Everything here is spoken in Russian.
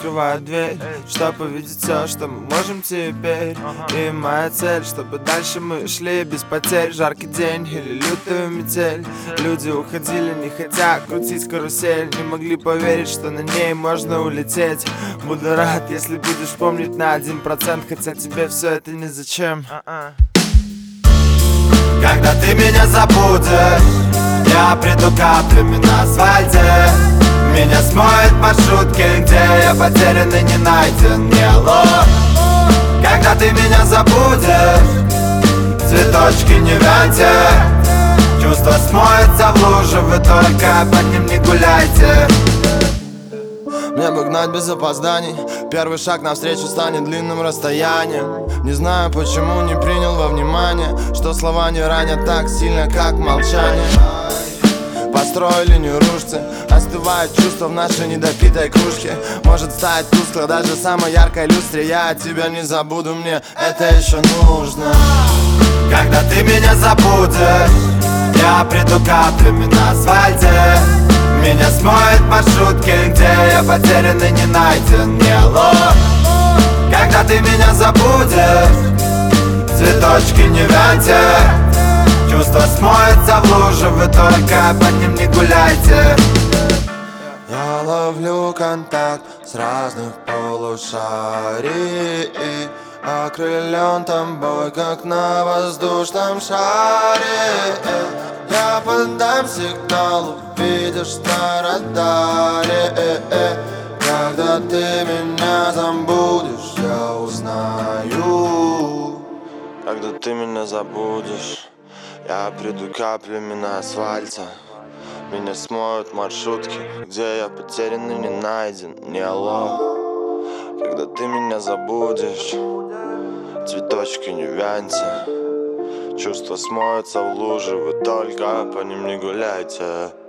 открываю дверь, чтобы увидеть все, что мы можем теперь. И моя цель, чтобы дальше мы шли без потерь. Жаркий день или лютую метель. Люди уходили, не хотя крутить карусель. Не могли поверить, что на ней можно улететь. Буду рад, если будешь помнить на 1%, хотя тебе все это не зачем. Когда ты меня забудешь, я приду каплями на асфальте. Меня смоет маршрутки, где я потерян и не найден. Не алло. Когда ты меня забудешь, цветочки не вяньте. Чувство смоется в луже, вы только по ним не гуляйте. Мне бы гнать без опозданий. Первый шаг навстречу станет длинным расстоянием. Не знаю, почему не принял во внимание, что слова не ранят так сильно, как молчание. Построй линию рушцы, остывает чувство в нашей недопитой кружке. Может стать тускло даже самой яркой люстре. Я от тебя не забуду, мне это еще нужно. Когда ты меня забудешь, я приду каплями на асфальте. Меня смоет маршрутки, где я потерян и не найден. Не алло. Когда ты меня забудешь, цветочки не вяньте. Чувство смоется в луже, вы только по ним не гуляйте. Я ловлю контакт с разных полушарий, окрылен тобой, как на воздушном шаре. Я подам сигнал, увидишь на радаре. Когда ты меня забудешь, я узнаю. Когда ты меня забудешь, я приду каплями на асфальте. Меня смоют маршрутки, где я потерян и не найден. Не алло. Когда ты меня забудешь, цветочки не вяньте. Чувства смоются в луже, вы только по ним не гуляйте.